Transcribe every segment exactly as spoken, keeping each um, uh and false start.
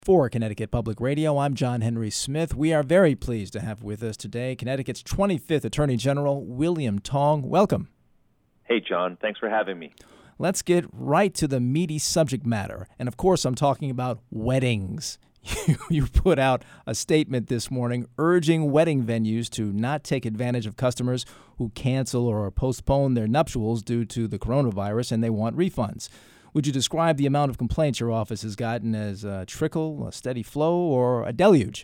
For Connecticut Public Radio, I'm John Henry Smith. We are very pleased to have with us today Connecticut's twenty-fifth Attorney General, William Tong. Welcome. Hey, John. Thanks for having me. Let's get right to the meaty subject matter. And of course, I'm talking about weddings. You put out a statement this morning urging wedding venues to not take advantage of customers who cancel or postpone their nuptials due to the coronavirus and they want refunds. Would you describe the amount of complaints your office has gotten as a trickle, a steady flow, or a deluge?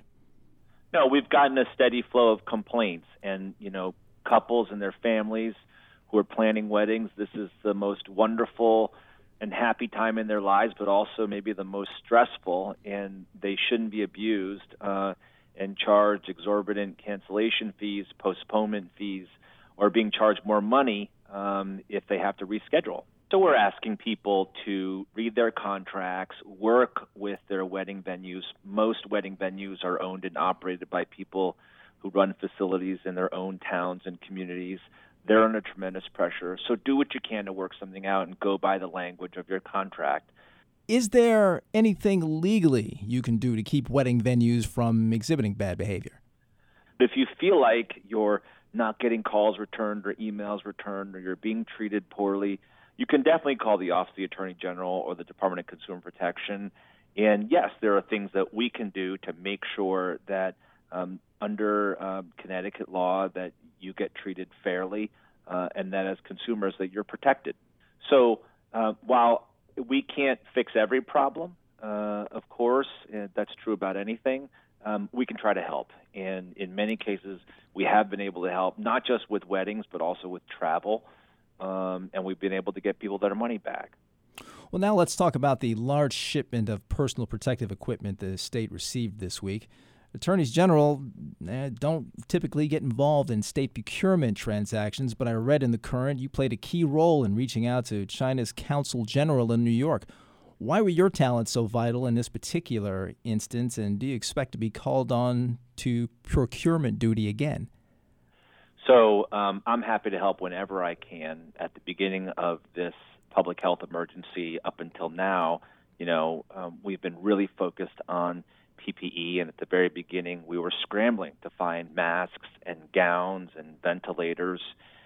No, we've gotten a steady flow of complaints. And, you know, couples and their families who are planning weddings, this is the most wonderful and happy time in their lives, but also maybe the most stressful, and they shouldn't be abused uh, and charged exorbitant cancellation fees, postponement fees, or being charged more money um, if they have to reschedule. So we're asking people to read their contracts, work with their wedding venues. Most wedding venues are owned and operated by people who run facilities in their own towns and communities. They're under tremendous pressure. So do what you can to work something out and go by the language of your contract. Is there anything legally you can do to keep wedding venues from exhibiting bad behavior? If you feel like you're not getting calls returned or emails returned or you're being treated poorly, you can definitely call the Office of the Attorney General or the Department of Consumer Protection. And yes, there are things that we can do to make sure that um, under uh, Connecticut law that you get treated fairly uh, and that as consumers that you're protected. So uh, while we can't fix every problem, uh, of course, and that's true about anything, um, we can try to help. And in many cases, we have been able to help, not just with weddings, but also with travel. Um, and we've been able to get people their money back. Well, now let's talk about the large shipment of personal protective equipment the state received this week. Attorneys General eh, don't typically get involved in state procurement transactions, but I read in the Current you played a key role in reaching out to China's Consul General in New York. Why were your talents so vital in this particular instance, and do you expect to be called on to procurement duty again? So um, I'm happy to help whenever I can. At the beginning of this public health emergency up until now, you know, um, we've been really focused on P P E, and at the very beginning we were scrambling to find masks and gowns and ventilators,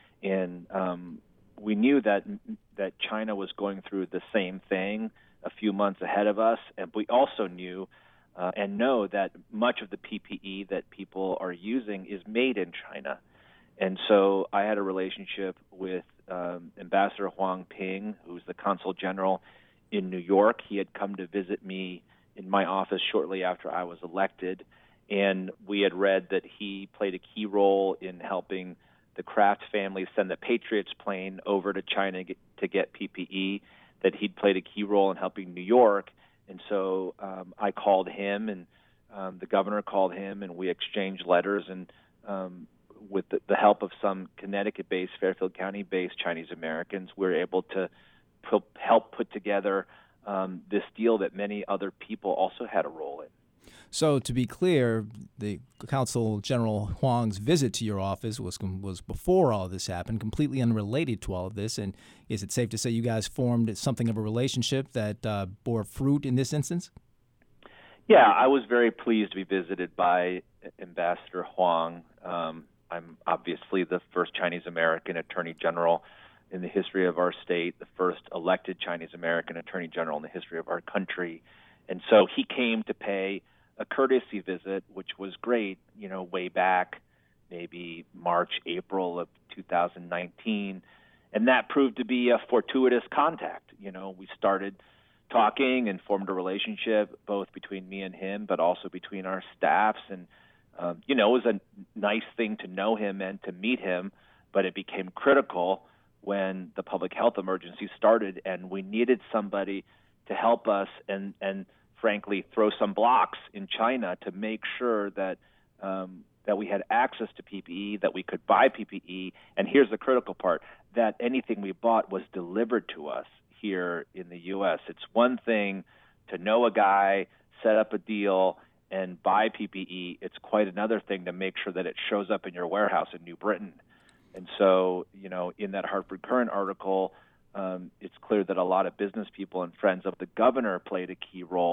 and um, we knew that that China was going through the same thing a few months ahead of us, and we also knew uh, and know that much of the P P E that people are using is made in China. And so I had a relationship with um, Ambassador Huang Ping, who's the Consul General in New York. He had come to visit me in my office shortly after I was elected, and we had read that he played a key role in helping the Kraft family send the Patriots plane over to China to get P P E, that he'd played a key role in helping New York. And so um, I called him, and um, the governor called him, and we exchanged letters, and um, with the, the help of some Connecticut-based, Fairfield County-based Chinese Americans, we were able to p- help put together um, this deal that many other people also had a role in. So to be clear, the Consul General Huang's visit to your office was was before all of this happened, completely unrelated to all of this. And is it safe to say you guys formed something of a relationship that uh, bore fruit in this instance? Yeah, I was very pleased to be visited by Ambassador Huang. Um, I'm obviously the first Chinese-American Attorney General in the history of our state, the first elected Chinese-American Attorney General in the history of our country. And so he came to pay a courtesy visit, which was great, you know, way back, maybe March, April of two thousand nineteen. And that proved to be a fortuitous contact. You know, we started talking and formed a relationship both between me and him, but also between our staffs. And Um, you know, it was a nice thing to know him and to meet him, but it became critical when the public health emergency started, and we needed somebody to help us and, and frankly, throw some blocks in China to make sure that um, that we had access to P P E, that we could buy P P E, and here's the critical part, that anything we bought was delivered to us here in the U S. It's one thing to know a guy, set up a deal, and buy P P E. It's quite another thing to make sure that it shows up in your warehouse in New Britain. And so, you know, in that Hartford Courant article, um, it's clear that a lot of business people and friends of the governor played a key role,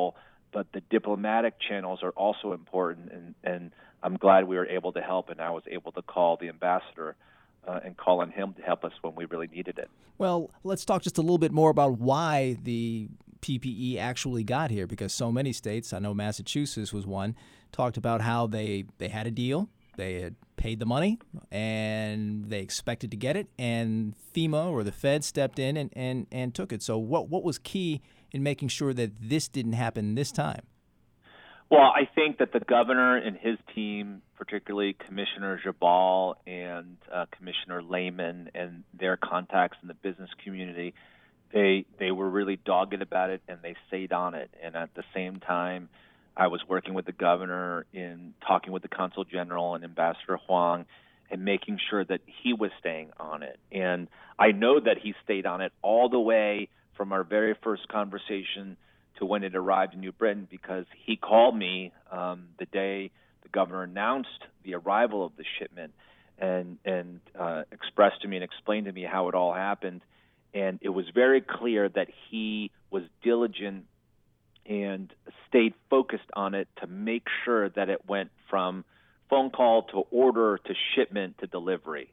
but the diplomatic channels are also important, and, and I'm glad we were able to help, and I was able to call the ambassador uh, and call on him to help us when we really needed it. Well, let's talk just a little bit more about why the P P E actually got here, because so many states, I know Massachusetts was one, talked about how they, they had a deal, they had paid the money, and they expected to get it, and FEMA or the Fed stepped in and, and, and took it. So what, what was key in making sure that this didn't happen this time? Well, I think that the governor and his team, particularly Commissioner Jabal and uh, Commissioner Lehman and their contacts in the business community, they they were really dogged about it, and they stayed on it. And at the same time, I was working with the governor in talking with the consul general and Ambassador Huang and making sure that he was staying on it. And I know that he stayed on it all the way from our very first conversation to when it arrived in New Britain, because he called me um, the day the governor announced the arrival of the shipment and, and uh, expressed to me and explained to me how it all happened. And it was very clear that he was diligent and stayed focused on it to make sure that it went from phone call to order to shipment to delivery.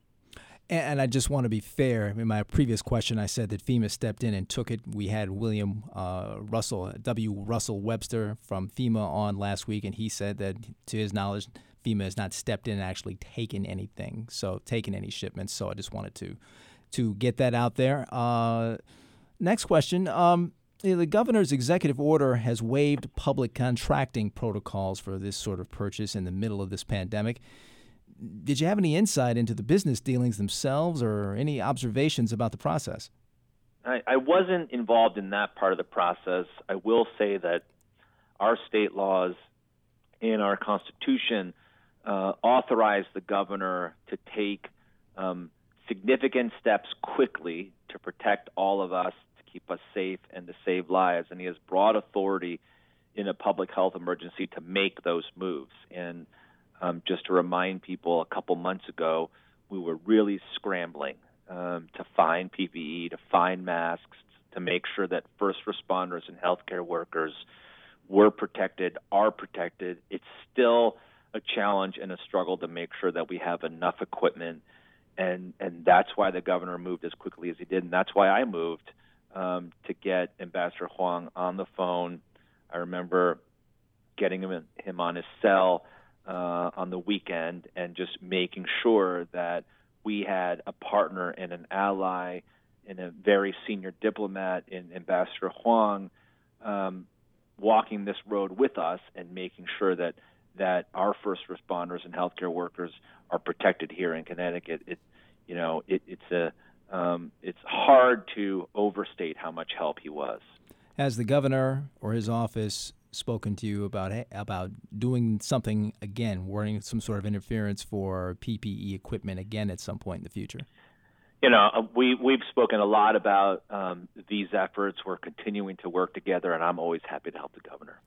And I just want to be fair. In my previous question, I said that FEMA stepped in and took it. We had William uh, Russell, W. Russell Webster from FEMA on last week, and he said that, to his knowledge, FEMA has not stepped in and actually taken anything, so taken any shipments. So I just wanted to to get that out there. Uh, next question. Um, the governor's executive order has waived public contracting protocols for this sort of purchase in the middle of this pandemic. Did you have any insight into the business dealings themselves or any observations about the process? I, I wasn't involved in that part of the process. I will say that our state laws and our Constitution uh, authorize the governor to take um, significant steps quickly to protect all of us, to keep us safe, and to save lives. And he has broad authority in a public health emergency to make those moves. And Um, just to remind people, a couple months ago, we were really scrambling um, to find P P E, to find masks, to make sure that first responders and healthcare workers were protected, are protected. It's still a challenge and a struggle to make sure that we have enough equipment, and, and that's why the governor moved as quickly as he did, and that's why I moved um, to get Ambassador Huang on the phone. I remember getting him, him on his cell Uh, on the weekend and just making sure that we had a partner and an ally and a very senior diplomat in Ambassador Huang um, walking this road with us and making sure that that our first responders and healthcare workers are protected here in Connecticut. It, you know, it, it's a um, it's hard to overstate how much help he was. Has the governor or his office spoken to you about about doing something again, warning some sort of interference for P P E equipment again at some point in the future? You know, we, we've spoken a lot about um, these efforts. We're continuing to work together, and I'm always happy to help the governor.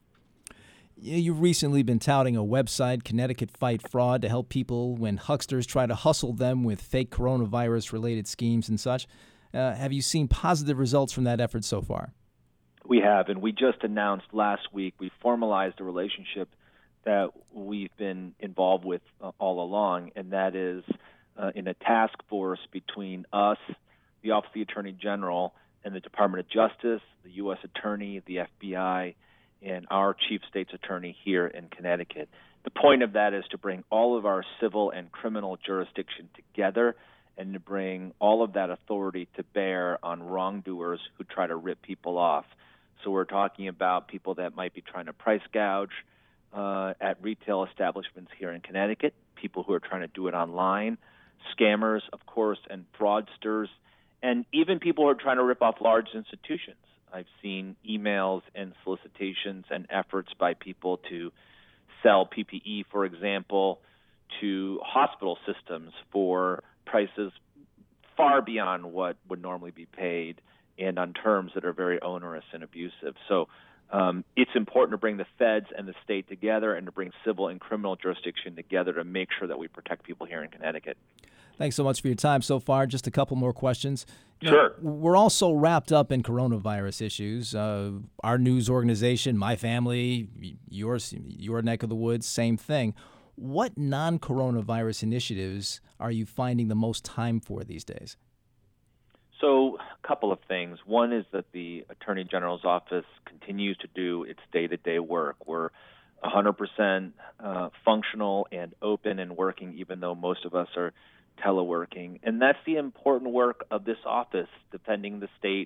You've recently been touting a website, Connecticut Fight Fraud, to help people when hucksters try to hustle them with fake coronavirus-related schemes and such. Uh, have you seen positive results from that effort so far? We have, and we just announced last week we formalized a relationship that we've been involved with uh, all along, and that is uh, in a task force between us, the Office of the Attorney General, and the Department of Justice, the U S Attorney, the F B I, and our Chief State's Attorney here in Connecticut. The point of that is to bring all of our civil and criminal jurisdiction together and to bring all of that authority to bear on wrongdoers who try to rip people off. So we're talking about people that might be trying to price gouge uh, at retail establishments here in Connecticut, people who are trying to do it online, scammers, of course, and fraudsters, and even people who are trying to rip off large institutions. I've seen emails and solicitations and efforts by people to sell P P E, for example, to hospital systems for prices far beyond what would normally be paid and on terms that are very onerous and abusive. So um, it's important to bring the feds and the state together and to bring civil and criminal jurisdiction together to make sure that we protect people here in Connecticut. Thanks so much for your time so far. Just a couple more questions. Sure. Now, we're all so wrapped up in coronavirus issues. Uh, our news organization, my family, yours, your neck of the woods, same thing. What non-coronavirus initiatives are you finding the most time for these days? So a couple of things. One is that the Attorney General's office continues to do its day-to-day work. We're one hundred percent uh, functional and open and working, even though most of us are teleworking. And that's the important work of this office, defending the state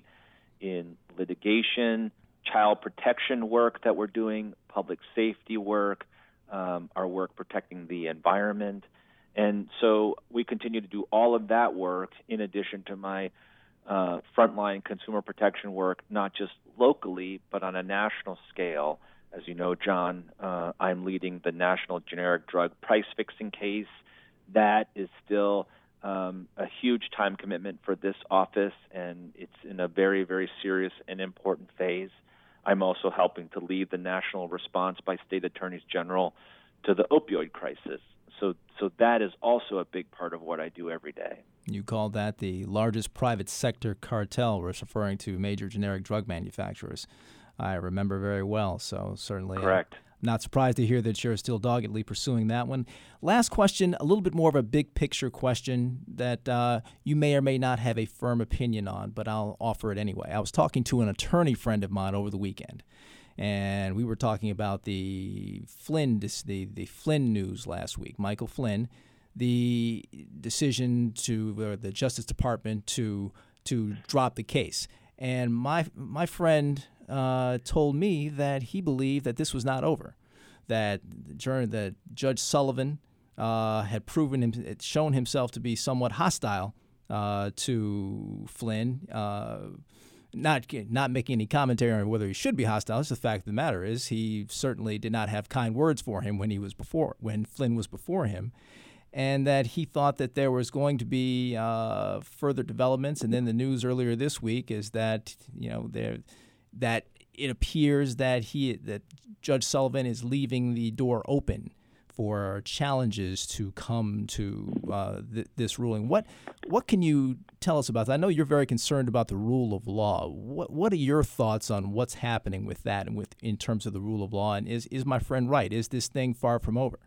in litigation, child protection work that we're doing, public safety work, um, our work protecting the environment. And so we continue to do all of that work in addition to my uh, frontline consumer protection work, not just locally, but on a national scale. As you know, John, uh, I'm leading the national generic drug price fixing case. That is still um, a huge time commitment for this office, and it's in a very, very serious and important phase. I'm also helping to lead the national response by state attorneys general to the opioid crisis. So, so that is also a big part of what I do every day. You call that the largest private sector cartel, referring to major generic drug manufacturers. I remember very well, so certainly correct. I'm not surprised to hear that you're still doggedly pursuing that one. Last question, a little bit more of a big picture question that uh, you may or may not have a firm opinion on, but I'll offer it anyway. I was talking to an attorney friend of mine over the weekend, and we were talking about the Flynn, the, the Flynn news last week. Michael Flynn, the decision to uh, the Justice Department to to drop the case. And my my friend uh, told me that he believed that this was not over, that during that Judge Sullivan uh, had proven him, had shown himself to be somewhat hostile uh, to Flynn. Uh, not not making any commentary on whether he should be hostile. Just the fact of the matter is, he certainly did not have kind words for him when he was before when Flynn was before him. And that he thought that there was going to be uh, further developments. And then the news earlier this week is that, you know, there that it appears that he that Judge Sullivan is leaving the door open for challenges to come to uh, th- this ruling. What what can you tell us about that? I know you're very concerned about the rule of law. What what are your thoughts on what's happening with that and with in terms of the rule of law? And is is my friend right? Is this thing far from over?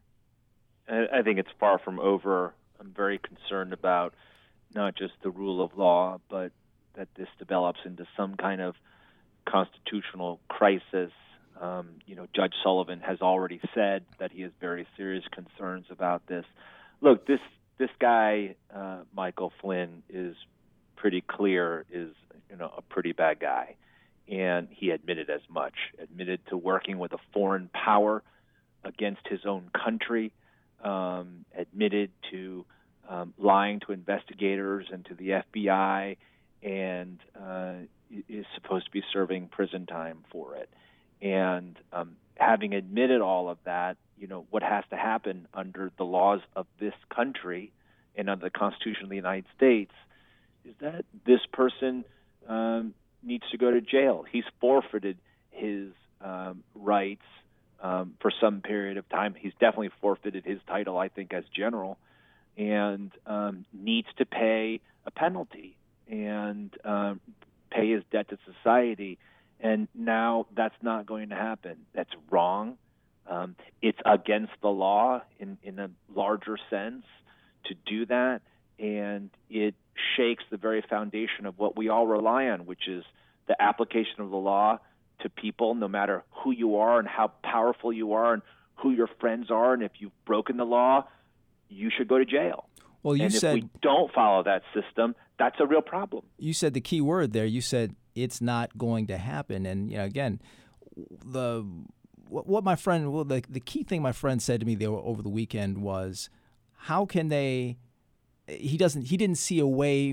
I think it's far from over. I'm very concerned about not just the rule of law, but that this develops into some kind of constitutional crisis. Um, you know, Judge Sullivan has already said that he has very serious concerns about this. Look, this this guy, uh, Michael Flynn, is pretty clear is you know a pretty bad guy, and he admitted as much. Admitted to working with a foreign power against his own country. Um, admitted to um, lying to investigators and to the F B I, and uh, is supposed to be serving prison time for it. And um, having admitted all of that, you know, what has to happen under the laws of this country and under the Constitution of the United States is that this person um, needs to go to jail. He's forfeited his um, rights Um, for some period of time. He's definitely forfeited his title, I think, as general, and um, needs to pay a penalty and um, pay his debt to society. And now that's not going to happen. That's wrong. Um, it's against the law in, in a larger sense to do that, and it shakes the very foundation of what we all rely on, which is the application of the law to people, no matter who you are and how powerful you are and who your friends are. And if you've broken the law, you should go to jail. Well, you and said, if we don't follow that system, that's a real problem. You said the key word there. You said it's not going to happen. And, you know, again, the what, what my friend, well, the, the key thing my friend said to me there over the weekend was, how can they, he doesn't, he didn't see a way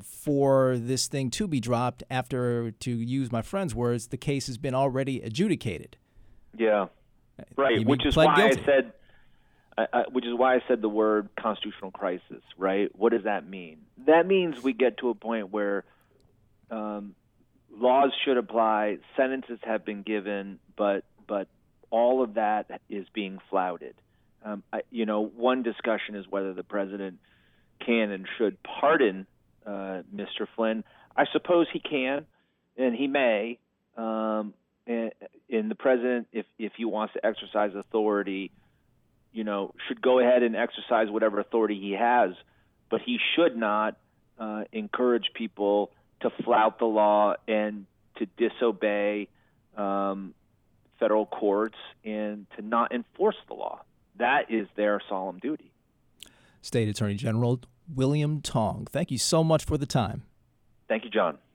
for this thing to be dropped after, to use my friend's words, the case has been already adjudicated. Yeah, right. Which is why guilty. I said, I, I, which is why I said the word constitutional crisis. Right? What does that mean? That means we get to a point where um, laws should apply, sentences have been given, but but all of that is being flouted. Um, I, you know, one discussion is whether the president can and should pardon uh, Mister Flynn. I suppose he can, and he may. Um, and, and the president, if if he wants to exercise authority, you know, should go ahead and exercise whatever authority he has. But he should not uh, encourage people to flout the law and to disobey um, federal courts and to not enforce the law. That is their solemn duty. State Attorney General William Tong, thank you so much for the time. Thank you, John.